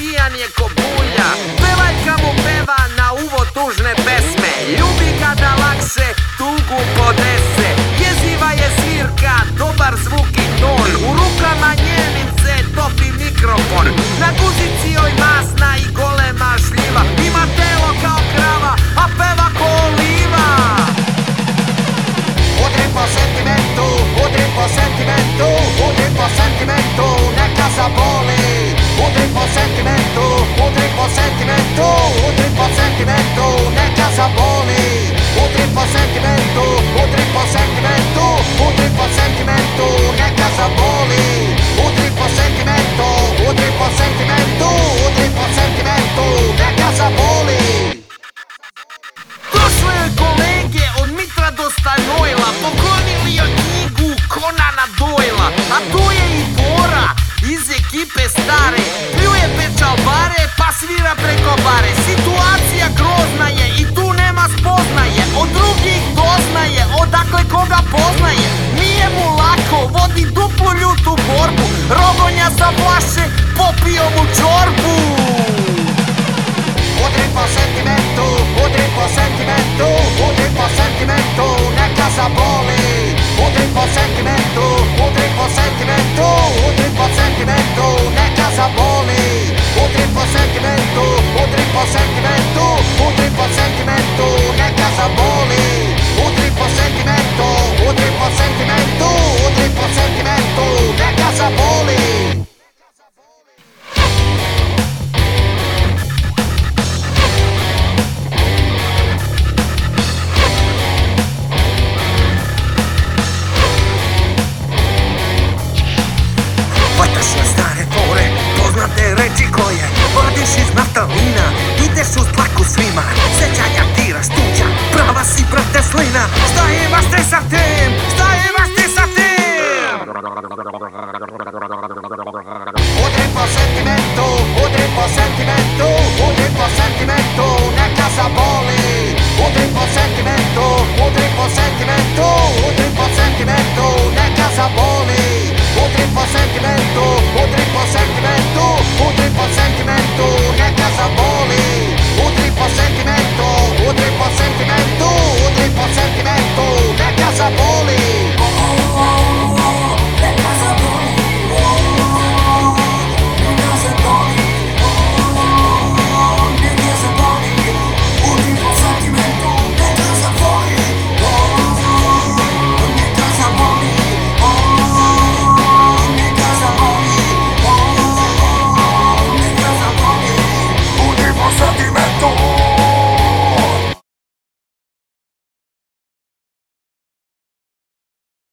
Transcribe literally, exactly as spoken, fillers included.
pijan je ko bulja. Pevaljka mu peva na uvo tužne pesme, ljubi ga da lakše tugu podese. Jeziva je svirka, dobar zvuk i ton, u rukama njenim se topi mikrofon. Na guzici joj masna i golema šljiva, ima telo kao krava, a peva ko oliva. Udri po sentimentu, udri po sentimentu, udri po sentimentu, neka zaboli. Udri po sentimentu, udri po sentimentu, udri po sentimentu, neka zaboli. Udri po sentimentu, udri po sentimentu, udri po sentimentu, neka zaboli. Udri po sentimentu, udri po sentimentu, udri po sentimentu, neka zaboli. Došle joj kolege od Mitra do Stanojla, poklonili joj knjigu Konana Doyla, a tu je i Bora iz ekipe stare, pljuje pečalbare pa svira preko bare. Situacija grozna je i tu nema spoznaje, od drugih doznaje odakle koga poznaje. Nije mu lako, vodi duplu ljutu borbu, rogonja sa flaše, popio mu čorbu. Udri po sentimentu, udri po sentimentu, udri po sentimentu, neka zaboli. Udri po sentimentu, udri po sentimentu, udri po sentimentu, neka zaboli. Udri po sentimentu, udri po sentimentu, udri po sentimentu, neka zaboli. Udri po sentimentu, udri po sentimentu, udri po sentimentu, neka zaboli. Hvataš na stare fore, poznate reči koje vadiš iz naftalina, ideš uz tlaku svima, sećanja tiraš tuđa, prava si brate slina. Šta imaš te sa tim, šta imaš ti sa tim?